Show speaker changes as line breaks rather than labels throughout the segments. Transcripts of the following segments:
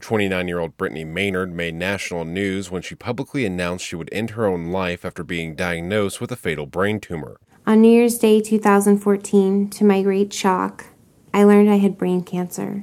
29-year-old Brittany Maynard made national news when she publicly announced she would end her own life after being diagnosed with a fatal brain tumor.
On New Year's Day 2014, to my great shock, I learned I had brain cancer.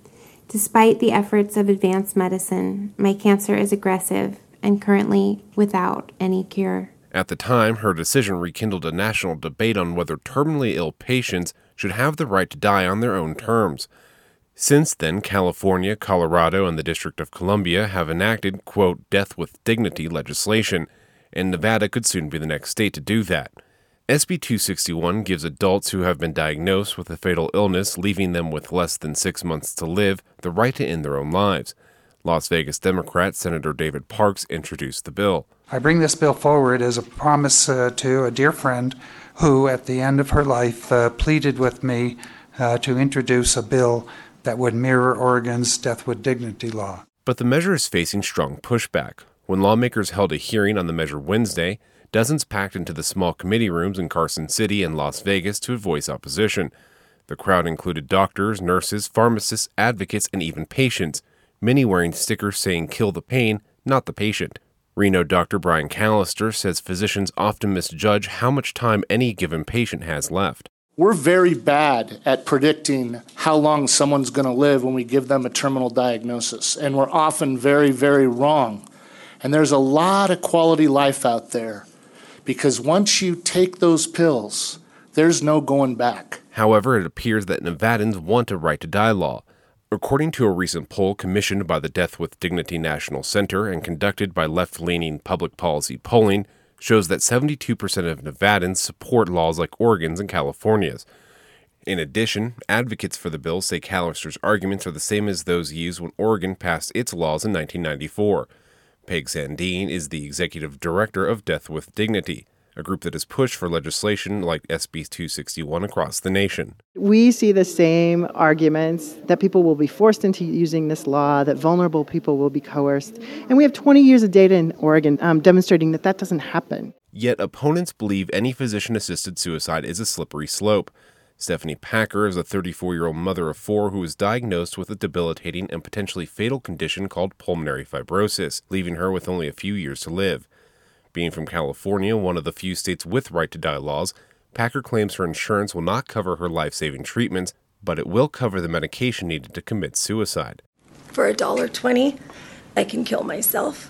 Despite the efforts of advanced medicine, my cancer is aggressive and currently without any cure.
At the time, her decision rekindled a national debate on whether terminally ill patients should have the right to die on their own terms. Since then, California, Colorado, and the District of Columbia have enacted, quote, death with dignity legislation, and Nevada could soon be the next state to do that. SB 261 gives adults who have been diagnosed with a fatal illness, leaving them with less than 6 months to live, the right to end their own lives. Las Vegas Democrat Senator David Parks introduced the bill.
I bring this bill forward as a promise to a dear friend who, at the end of her life, pleaded with me to introduce a bill that would mirror Oregon's death with dignity law.
But the measure is facing strong pushback. When lawmakers held a hearing on the measure Wednesday, dozens packed into the small committee rooms in Carson City and Las Vegas to voice opposition. The crowd included doctors, nurses, pharmacists, advocates, and even patients, many wearing stickers saying "kill the pain, not the patient." Reno Dr. Brian Callister says physicians often misjudge how much time any given patient has left.
We're very bad at predicting how long someone's going to live when we give them a terminal diagnosis, and we're often very, very wrong. And there's a lot of quality life out there, because once you take those pills, there's no going back.
However, it appears that Nevadans want a right to die law. According to a recent poll commissioned by the Death with Dignity National Center and conducted by left-leaning public policy polling, shows that 72% of Nevadans support laws like Oregon's and California's. In addition, advocates for the bill say Callister's arguments are the same as those used when Oregon passed its laws in 1994. Peg Sandine is the executive director of Death with Dignity, a group that has pushed for legislation like SB 261 across the nation.
We see the same arguments that people will be forced into using this law, that vulnerable people will be coerced. And we have 20 years of data in Oregon demonstrating that that doesn't happen.
Yet opponents believe any physician-assisted suicide is a slippery slope. Stephanie Packer is a 34-year-old mother of 4 who was diagnosed with a debilitating and potentially fatal condition called pulmonary fibrosis, leaving her with only a few years to live. Being from California, one of the few states with right-to-die laws, Packer claims her insurance will not cover her life-saving treatments, but it will cover the medication needed to commit suicide.
For $1.20, I can kill myself,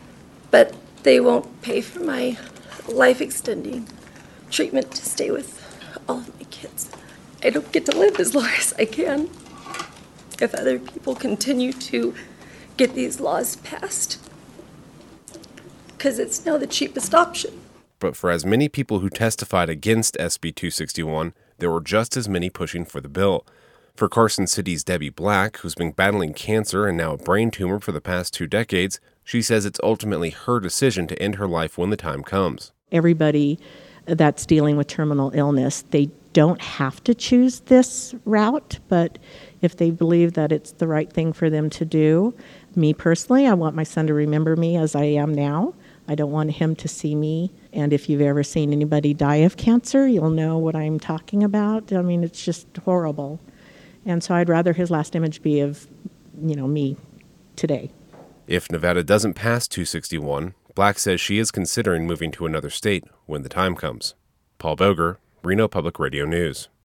but they won't pay for my life-extending treatment to stay with all of my kids. I don't get to live as long as I can if other people continue to get these laws passed, because it's now the cheapest option.
But for as many people who testified against SB 261, there were just as many pushing for the bill. For Carson City's Debbie Black, who's been battling cancer and now a brain tumor for the past 2 decades, she says it's ultimately her decision to end her life when the time comes.
Everybody that's dealing with terminal illness, they don't have to choose this route, but if they believe that it's the right thing for them to do, me personally, I want my son to remember me as I am now. I don't want him to see me. And if you've ever seen anybody die of cancer, you'll know what I'm talking about. I mean, it's just horrible. And so I'd rather his last image be of, me today.
If Nevada doesn't pass 261, Black says she is considering moving to another state when the time comes. Paul Boger, Reno Public Radio News.